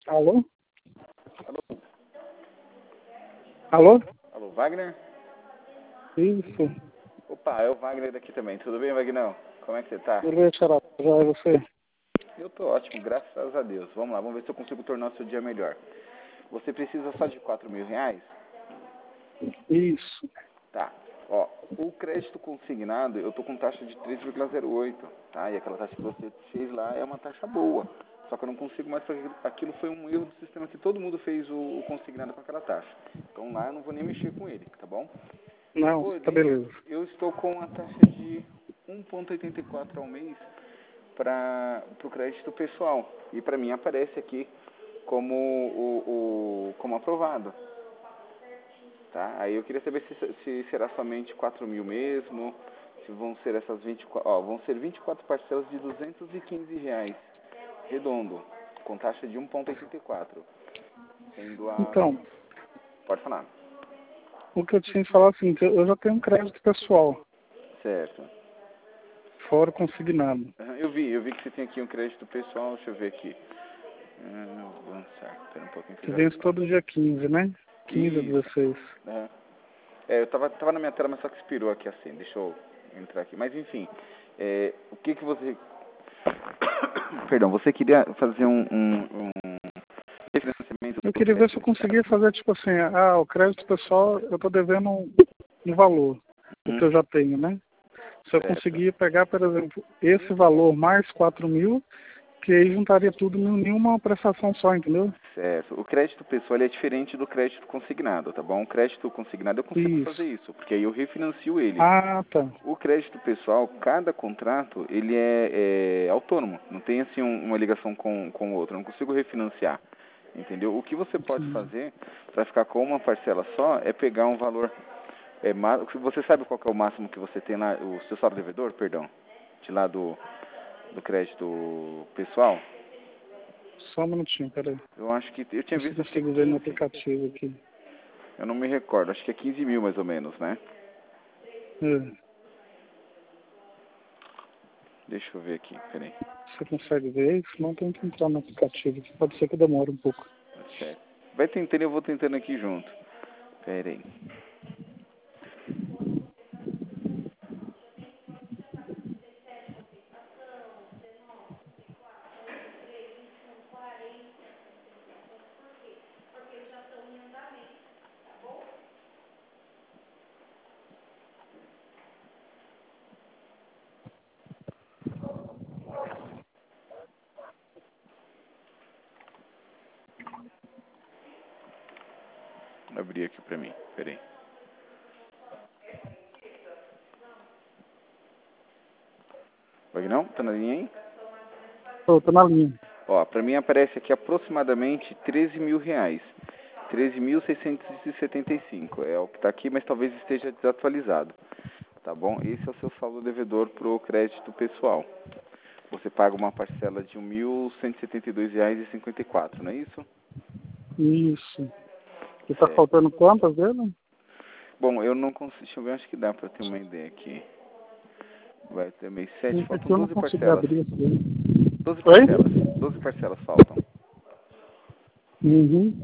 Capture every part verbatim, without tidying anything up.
Alô? Alô? Alô? Alô, Wagner? Isso. Opa, é o Wagner daqui também. Tudo bem, Wagner? Como é que você tá? Beleza, Xará. Já é você? Eu tô ótimo, graças a Deus. Vamos lá, vamos ver se eu consigo tornar o seu dia melhor. Você precisa só de quatro mil reais? Isso. Tá. Ó, o crédito consignado, eu tô com taxa de três vírgula zero oito, tá? E aquela taxa que você fez lá é uma taxa boa. Só que eu não consigo mais fazer. Aquilo foi um erro do sistema que todo mundo fez o, o consignado com aquela taxa. Então lá eu não vou nem mexer com ele, tá bom? Não, tá Porém, beleza. eu estou com a taxa de um vírgula oitenta e quatro ao mês para o crédito pessoal. E para mim aparece aqui como, o, o, como aprovado. Tá? Aí eu queria saber se, se será somente quatro mil mesmo, se vão ser essas vinte e quatro, ó, vão ser vinte e quatro parcelas de duzentos e quinze reais, redondo, com taxa de um vírgula oitenta e quatro. Sendo a... Então, Pode falar. o que eu tinha que falar é assim, que eu já tenho um crédito pessoal, Certo. fora consignado. Eu vi, eu vi que você tem aqui um crédito pessoal, deixa eu ver aqui. Hum, avançar, espera um pouquinho que eu Que já... vence todo dia quinze, né? quinze a Isso. dezesseis. Uhum. É, eu tava, tava na minha tela, mas só que expirou aqui assim, deixa eu entrar aqui. Mas enfim, é, o que que você... Perdão, você queria fazer um, um, um refinanciamento Eu do queria ver se crédito eu inicial? conseguia fazer tipo assim, ah, o crédito pessoal eu tô devendo um, um valor, o Uhum. que eu já tenho, né? Se eu Certo. conseguia pegar, por exemplo, esse valor mais quatro mil, que aí juntaria tudo em nenhuma prestação só, entendeu? Certo. O crédito pessoal ele é diferente do crédito consignado, tá bom? O crédito consignado eu consigo fazer Isso. isso, porque aí eu refinancio ele. Ah, tá. O crédito pessoal, cada contrato, ele é, é autônomo. Não tem, assim, um, uma ligação com, com o outro. Eu não consigo refinanciar. Entendeu? O que você pode Sim. fazer para ficar com uma parcela só é pegar um valor... É, ma- você sabe qual que é o máximo que você tem lá, o seu saldo devedor, perdão, de lá do, do crédito pessoal? Só um minutinho, peraí. Eu acho que... Eu tinha Não sei se visto, eu acho que é consigo ver no quinze. aplicativo aqui. Eu não me recordo. Acho que é quinze mil mais ou menos, né? É, Deixa eu ver aqui, peraí. você consegue ver? Senão tem que entrar no aplicativo, que pode ser que demore um pouco. Certo. Vai tentando, eu vou tentando aqui junto. Peraí. Vou abrir aqui pra mim. Peraí. Vagnão, tá na linha aí? Tô, tô na linha. Ó, pra mim aparece aqui aproximadamente treze mil reais. treze mil seiscentos e setenta e cinco. É o que tá aqui, mas talvez esteja desatualizado. Tá bom? Esse é o seu saldo devedor pro crédito pessoal. Você paga uma parcela de mil cento e setenta e dois reais e cinquenta e quatro, não é isso? Isso. E tá Certo. faltando quantas dele? Bom, eu não consigo... Deixa eu ver, acho que dá pra ter uma ideia aqui. Vai ter mês sete, Esse aqui faltam eu não doze consegui parcelas. abrir aqui. doze Oi? parcelas. doze parcelas faltam. Uhum.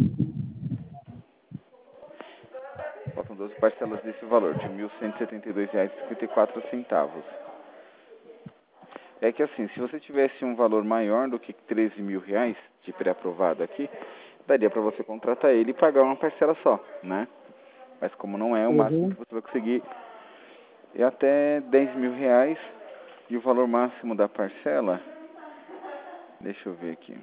Faltam doze parcelas desse valor, de mil cento e setenta e dois reais e cinquenta e quatro centavos. É que assim, se você tivesse um valor maior do que treze mil reais de pré-aprovado aqui, daria para você contratar ele e pagar uma parcela só, né? Mas como não é, o máximo Uhum. que você vai conseguir é até dez mil reais e o valor máximo da parcela, deixa eu ver aqui.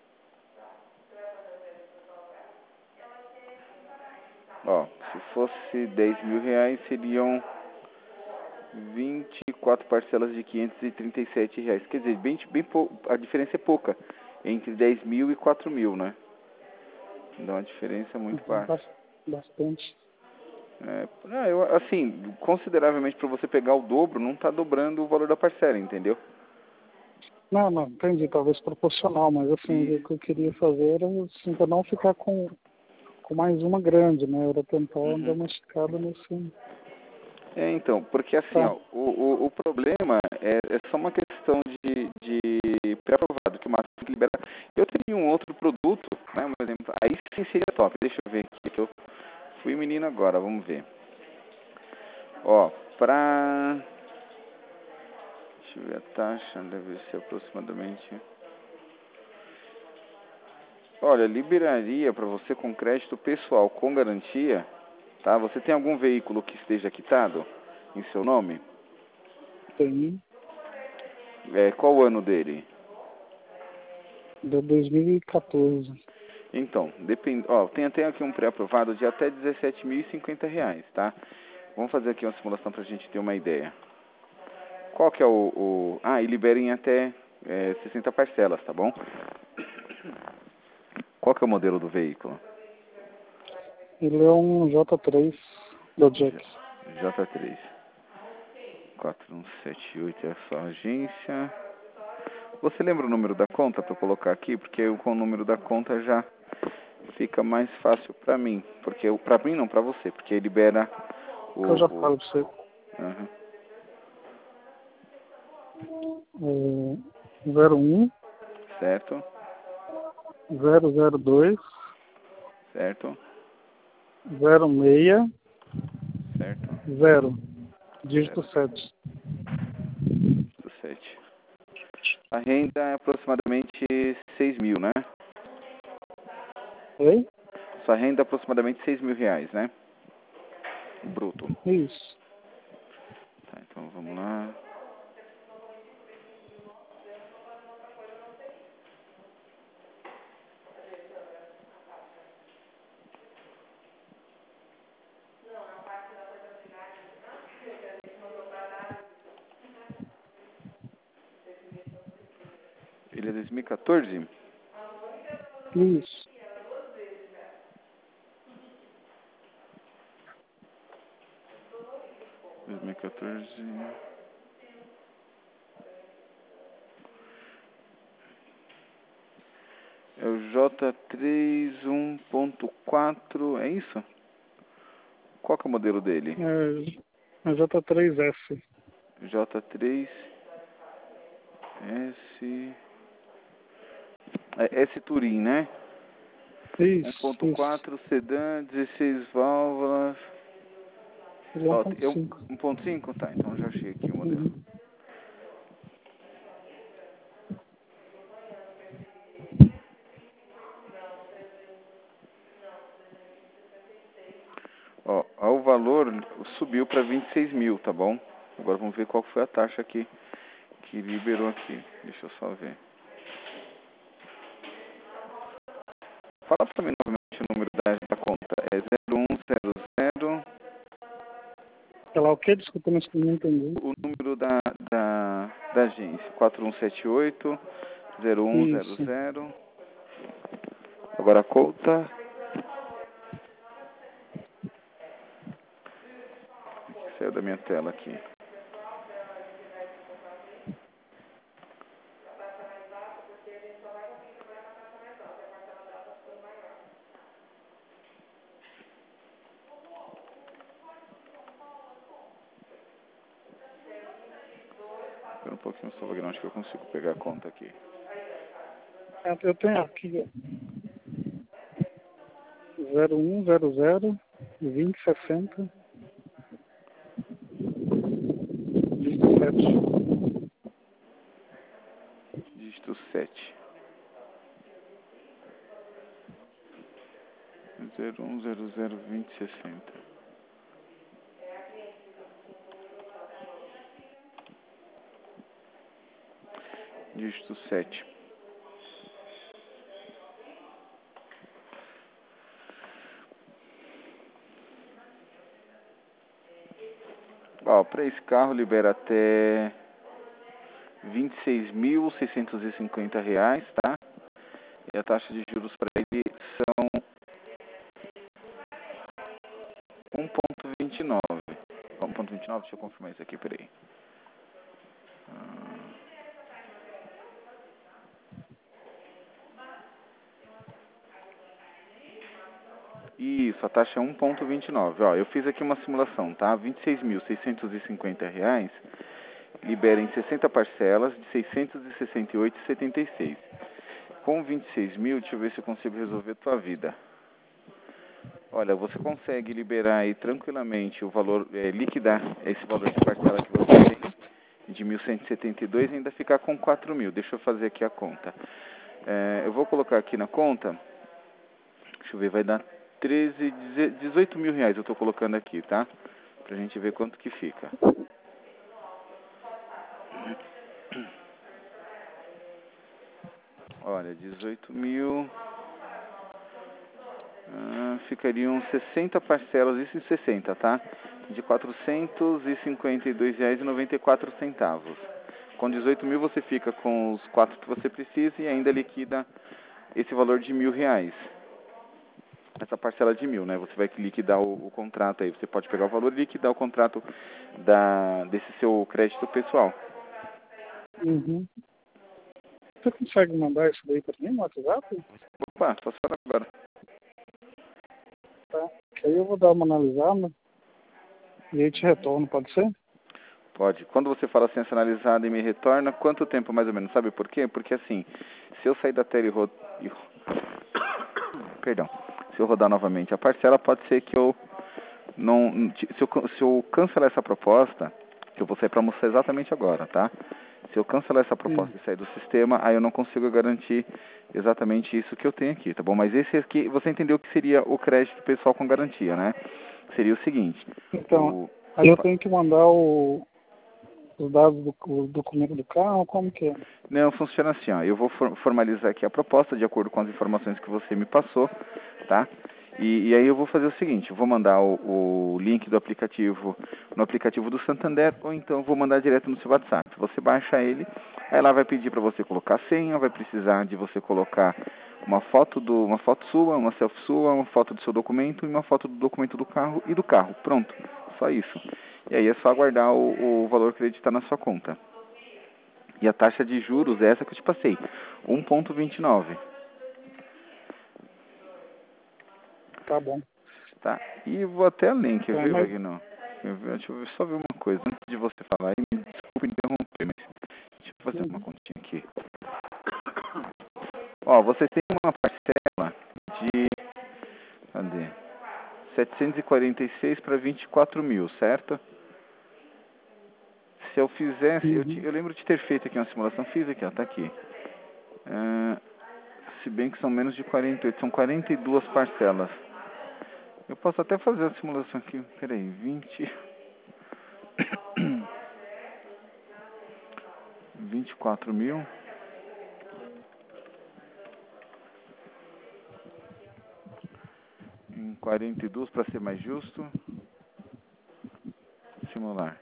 Ó, se fosse dez mil reais, seriam vinte e quatro parcelas de quinhentos e trinta e sete reais. Quer dizer, bem, bem pou... a diferença é pouca entre dez mil e quatro mil, né? Então a diferença é muito Uhum. baixa. Bas- Bastante. É, não, eu, assim, consideravelmente para você pegar o dobro, não está dobrando o valor da parcela, entendeu? Não, não, entendi. Talvez proporcional, mas assim, Isso. o que eu queria fazer era assim, pra não ficar com, com mais uma grande, né? Era tentar dar Uhum. uma escada nesse. É, então, porque assim, Tá. ó, o, o, o problema é, é só uma questão de, de pré-aprovado, que o máximo que libera. Eu teria um outro produto, né, um exemplo, aí sim seria top. Deixa eu ver aqui, que eu fui menino agora, vamos ver. Ó, pra... Deixa eu ver a taxa, deve ser aproximadamente... Olha, liberaria para você com crédito pessoal com garantia, tá? Você tem algum veículo que esteja quitado em seu nome? Tem. É, qual o ano dele? De dois mil e quatorze. Então, depend... Ó, tem até aqui um pré-aprovado de até dezessete mil e cinquenta reais, tá? Vamos fazer aqui uma simulação para a gente ter uma ideia. Qual que é o... o... Ah, e liberem até é, sessenta parcelas, tá bom? Qual que é o modelo do veículo? Ele é um J três da Jack. J três. quatro um sete oito é a sua agência. Você lembra o número da conta para eu colocar aqui? Porque eu, com o número da conta já fica mais fácil para mim. Porque para mim não, para você. Porque libera o... Eu já o... falo pra você. Uhum. É zero um Certo, zero zero dois certo, zero seis certo, zero dígito zero, sete. sete. A renda é aproximadamente seis mil, né? Oi? Sua renda é aproximadamente seis mil reais, né? Bruto. Isso. Tá, então vamos lá. Ele é dois mil e quatorze? Isso. dois mil e quatorze. É o J três um ponto quatro, é isso? Qual que é o modelo dele? É, é J três S. J três S... É S Touring, né? Isso, isso. um ponto quatro, sedã, dezesseis válvulas... Ele é Ó, um ponto é um cinco. um ponto cinco? Tá, então eu já achei aqui o modelo. Uhum. Ó, ó, o valor subiu para vinte e seis mil, tá bom? Agora vamos ver qual foi a taxa que, que liberou aqui. Deixa eu só ver. Fala para mim novamente o número da, da conta. É zero um zero zero. É lá o quê? Desculpa, não não entendi. O número da, da, da agência. quatro um sete oito zero um zero Isso. zero. Agora a conta. Saiu da minha tela aqui. Espera um pouquinho só, Wagner, acho que eu consigo pegar a conta aqui. É, eu tenho aqui zero um zero zero vinte sessenta dígito sete. Dígito sete. zero um zero zero vinte sessenta. Dígito sete. Ó, para esse carro libera até vinte e seis mil seiscentos e cinquenta reais, tá? E a taxa de juros para ele são um ponto vinte e nove. um ponto vinte e nove, deixa eu confirmar isso aqui, peraí. Ah, Isso, a taxa é um ponto vinte e nove. Ó, eu fiz aqui uma simulação, tá? vinte e seis mil seiscentos e cinquenta reais libera em sessenta parcelas de seiscentos e sessenta e oito reais e setenta e seis centavos. Com vinte e seis mil, deixa eu ver se eu consigo resolver a tua vida. Olha, você consegue liberar aí tranquilamente o valor, é, liquidar esse valor de parcela que você tem, de mil cento e setenta e dois, e ainda ficar com quatro mil. Deixa eu fazer aqui a conta. É, eu vou colocar aqui na conta, deixa eu ver, vai dar treze, dezoito mil reais eu estou colocando aqui, tá? Pra gente ver quanto que fica. Olha, dezoito mil, ah, ficariam sessenta parcelas, isso em sessenta, tá? De quatrocentos e cinquenta e dois reais e noventa e quatro centavos. Com dezoito mil você fica com os quatro que você precisa e ainda liquida esse valor de mil reais. Essa parcela de mil, né? Você vai liquidar o, o contrato aí. Você pode pegar o valor e liquidar o contrato da, desse seu crédito pessoal. Uhum. Você consegue mandar isso daí para mim no WhatsApp? Opa, posso falar agora. Tá. Que aí eu vou dar uma analisada e aí te retorno, pode ser? Pode. Quando você fala ciência analisada e me retorna, quanto tempo mais ou menos? Sabe por quê? Porque assim, se eu sair da tela e rodar... Perdão. Se eu rodar novamente a parcela, pode ser que eu não... Se eu, se eu cancelar essa proposta, que eu vou sair para almoçar exatamente agora, tá? Se eu cancelar essa proposta Sim. e sair do sistema, aí eu não consigo garantir exatamente isso que eu tenho aqui, tá bom? Mas esse aqui, você entendeu que seria o crédito pessoal com garantia, né? Seria o seguinte... Então, O... aí eu tenho que mandar o, os dados do o documento do carro, como que é? Não, funciona assim, ó. Eu vou for- formalizar aqui a proposta de acordo com as informações que você me passou, tá? E, e aí eu vou fazer o seguinte, eu vou mandar o, o link do aplicativo no aplicativo do Santander, ou então eu vou mandar direto no seu WhatsApp. Você baixa ele, aí lá vai pedir para você colocar a senha, vai precisar de você colocar uma foto do, uma foto sua, uma selfie sua, uma foto do seu documento e uma foto do documento do carro e do carro. Pronto, só isso. E aí é só aguardar o, o valor acreditar na sua conta. E a taxa de juros é essa que eu te passei, um vírgula vinte e nove. Tá bom. Tá? E vou até além, quer Tá, ver, mas, Wagner? Quer ver? Deixa eu só ver uma coisa antes de você falar. E me desculpe interromper, mas deixa eu fazer uma uhum. continha aqui. Ó, você tem uma parcela de... Cadê? setecentos e quarenta e seis para vinte e quatro mil, certo? Se eu fizesse... Eu, te, Uhum. eu lembro de ter feito aqui uma simulação. Fiz aqui, ó, tá aqui. É, se bem que são menos de quarenta e oito, são quarenta e duas parcelas. Eu posso até fazer a simulação aqui. Peraí, vinte... vinte e quatro mil. Em quarenta e dois para ser mais justo. Simular.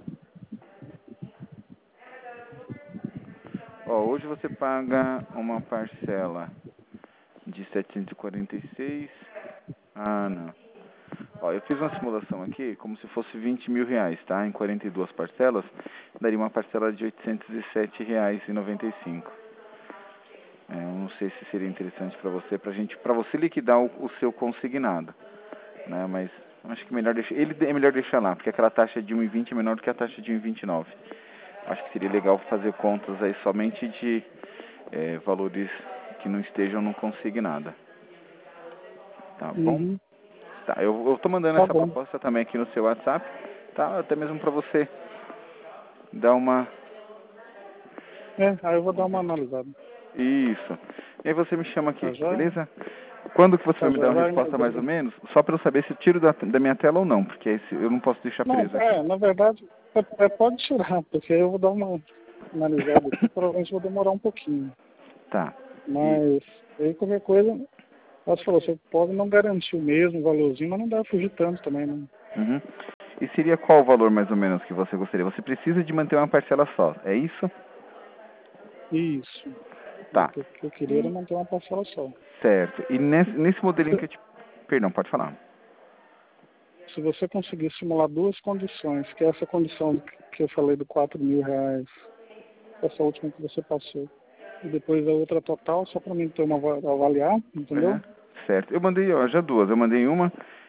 Ó, hoje você paga uma parcela de setecentos e quarenta e seis. Ah, não. Ó, eu fiz uma simulação aqui como se fosse vinte mil reais, tá? Em quarenta e duas parcelas, daria uma parcela de oitocentos e sete reais e noventa e cinco. É, eu não sei se seria interessante para você, pra gente, para você liquidar o, o seu consignado, né? Mas acho que melhor deixar, ele é melhor deixar lá, porque aquela taxa de um vírgula vinte é menor do que a taxa de um vírgula vinte e nove. Acho que seria legal fazer contas aí somente de é, valores que não estejam no consignado. Tá bom? Uhum. Tá, eu, eu tô mandando Tá essa bom. proposta também aqui no seu WhatsApp, tá? Até mesmo para você dar uma... É, aí eu vou dar uma analisada. Isso. E aí você me chama Tá aqui, já? beleza? Quando que você Tá vai me dar já, uma vai, resposta mais ou beleza. menos? Só para eu saber se eu tiro da, da minha tela ou não, porque esse, eu não posso deixar Não, preso aqui. é, na verdade, é, é, pode tirar, porque aí eu vou dar uma analisada aqui, provavelmente vou demorar um pouquinho. Tá. E, Mas aí qualquer coisa, você falou, você pode não garantir o mesmo valorzinho, mas não dá fugir tanto também, né? uhum. E seria qual o valor mais ou menos que você gostaria? Você precisa de manter uma parcela só, é isso? Isso. O Tá. que que eu queria era E, manter uma parcela só. certo. E nesse, nesse modelinho que Se, eu te... Perdão, pode falar. se você conseguir simular duas condições, que é essa condição que eu falei do quatro mil reais, essa última que você passou, e depois a outra total, só para mim ter uma ava- avaliar, entendeu? Uhum. Certo. Eu mandei, ó, já duas. Eu mandei uma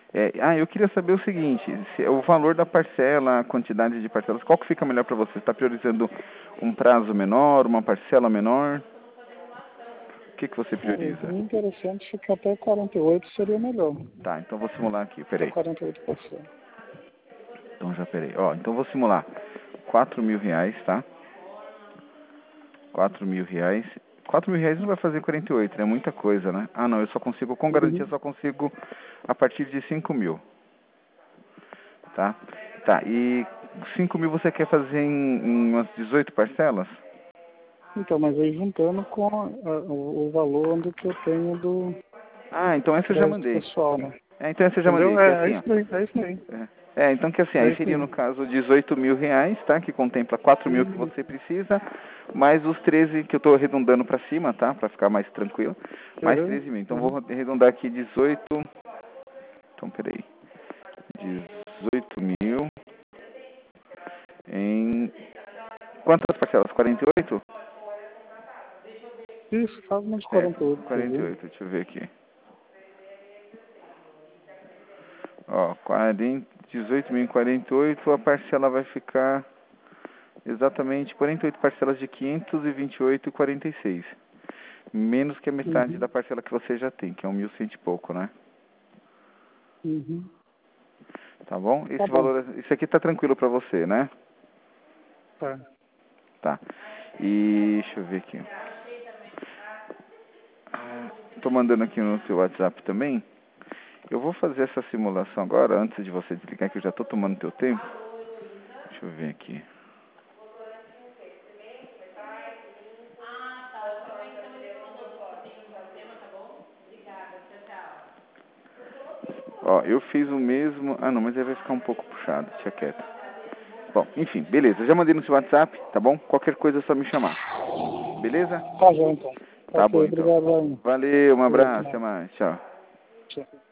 É, ah, eu queria saber o seguinte, se, o valor da parcela, a quantidade de parcelas, qual que fica melhor para você? Você está priorizando um prazo menor, uma parcela menor? O que, que você É prioriza? interessante que até quarenta e oito seria melhor. Tá, então vou simular aqui, Até peraí. quarenta e oito por cento. Então já peraí. Ó, então vou simular quatro mil reais, tá? Quatro mil reais. Quatro mil reais não vai fazer quarenta e oito, né? Muita coisa, né? Ah, não, eu só consigo, com garantia, Uhum. só consigo a partir de cinco mil, tá? Tá, e cinco mil você quer fazer em, em umas dezoito parcelas? Então, mas aí juntando com a- o, o valor do que eu tenho do Ah, então essa eu já crédito mandei. pessoal, né? É, então essa eu já mandei, Entendeu? que é É, é assim, ó. isso aí, é isso aí. É, é, então que assim, É aí isso seria aí. no caso dezoito mil reais, tá? Que contempla quatro mil que Hum, você precisa, mais os treze que eu tô arredondando para cima, tá? Para ficar mais tranquilo. Mais Beleza? treze mil. Então Uhum. vou arredondar aqui dezoito. Então peraí. dezoito mil em. Quantas parcelas? quarenta e oito? Isso, faz umas É, quarenta e oito, você quarenta e viu? oito, deixa eu ver aqui. Ó, quarenta, dezoito mil em quarenta e oito, a parcela vai ficar exatamente quarenta e oito parcelas de quinhentos e vinte e oito e quarenta e seis. Menos que a metade Uhum. da parcela que você já tem, que é um mil cento e pouco, né? Uhum. Tá bom? Tá Esse bom. valor, isso aqui tá tranquilo pra você, né? Tá. Tá. E deixa eu ver aqui. Tô mandando aqui no seu WhatsApp também. Eu vou fazer essa simulação agora, antes de você desligar, que eu já tô tomando teu tempo. Deixa eu ver aqui. Ó, eu fiz o mesmo... Ah, não, mas aí vai ficar um pouco puxado, deixa quieto. Bom, enfim, beleza. Já mandei no seu WhatsApp, tá bom? Qualquer coisa é só me chamar. Beleza? Tá já então. Tá Ok, bom, então. obrigado, Rainha. Valeu, um Até abraço, até mais. mais. Tchau. Tchau.